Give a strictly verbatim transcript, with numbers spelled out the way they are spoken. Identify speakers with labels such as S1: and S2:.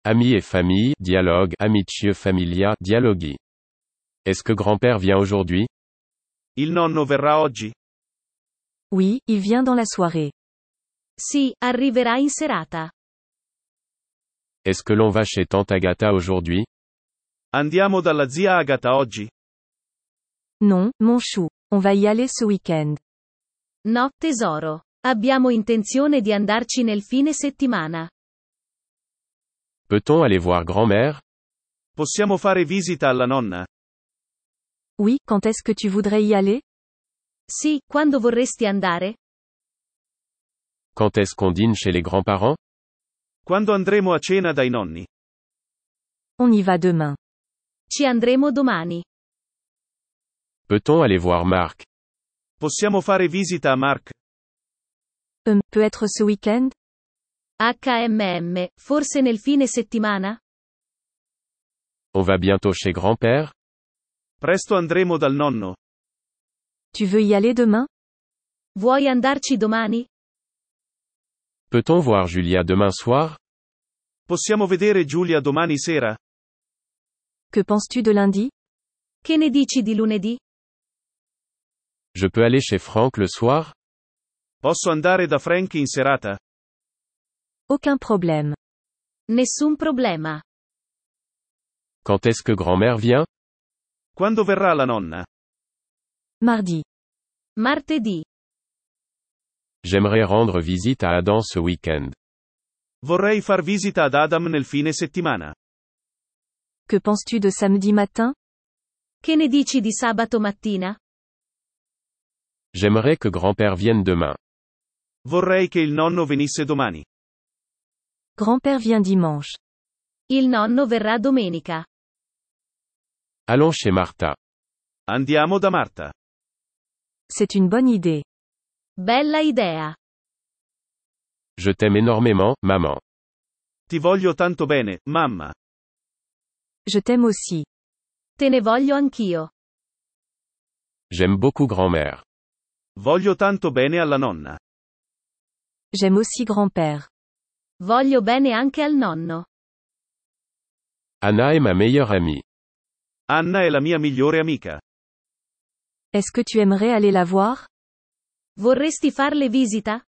S1: Amis et famille, dialogue, amici familia, dialoghi. Est-ce que grand-père vient aujourd'hui?
S2: Il nonno verrà oggi?
S3: Oui, il vient dans la soirée.
S4: Sì, arriverà in serata.
S1: Est-ce que l'on va chez tante Agatha aujourd'hui?
S2: Andiamo dalla zia Agatha oggi?
S3: Non, mon chou. On va y aller ce week-end.
S4: No, tesoro. Abbiamo intenzione di andarci nel fine settimana.
S1: Peut-on aller voir grand-mère?
S2: Possiamo fare visita alla nonna?
S3: Oui, quand est-ce que tu voudrais y aller?
S4: Sì, quando vorresti andare?
S1: Quand est-ce qu'on dîne chez les grands-parents?
S2: Quando andremo a cena dai nonni?
S3: On y va demain.
S4: Ci andremo domani.
S1: Peut-on aller voir Marc?
S2: Possiamo fare visita a Mark?
S3: Hum, peut-être ce week-end?
S4: H M M, forse nel fine settimana?
S1: On va bientôt chez grand-père?
S2: Presto andremo dal nonno.
S3: Tu veux y aller demain?
S4: Vuoi andarci domani?
S1: Peut-on voir Julia demain soir?
S2: Possiamo vedere Giulia domani sera?
S3: Que penses-tu de lundi?
S4: Che ne dici di lunedì?
S1: Je peux aller chez Franck le soir?
S2: Posso andare da Frank in serata?
S3: Aucun problème.
S4: Nessun problema.
S1: Quand est-ce que grand-mère vient?
S2: Quando verrà la nonna?
S3: Mardi.
S4: Martedì.
S1: J'aimerais rendre visite à Adam ce week-end.
S2: Vorrei far visita ad Adam nel fine settimana.
S3: Que penses-tu de samedi matin?
S4: Che ne dici di sabato mattina?
S1: J'aimerais que grand-père vienne demain.
S2: Vorrei che il nonno venisse domani.
S3: Grand-père vient dimanche.
S4: Il nonno verrà domenica.
S1: Allons chez Martha.
S2: Andiamo da Marta.
S3: C'est une bonne idée.
S4: Bella idea.
S1: Je t'aime énormément, maman.
S2: Ti voglio tanto bene, mamma.
S3: Je t'aime aussi.
S4: Te ne voglio anch'io.
S1: J'aime beaucoup grand-mère.
S2: Voglio tanto bene alla nonna.
S3: J'aime aussi grand-père.
S4: Voglio bene anche al nonno.
S1: Anna est ma meilleure amie.
S2: Anna è la mia migliore amica.
S3: Est-ce que tu aimerais aller la voir?
S4: Vorresti farle visita?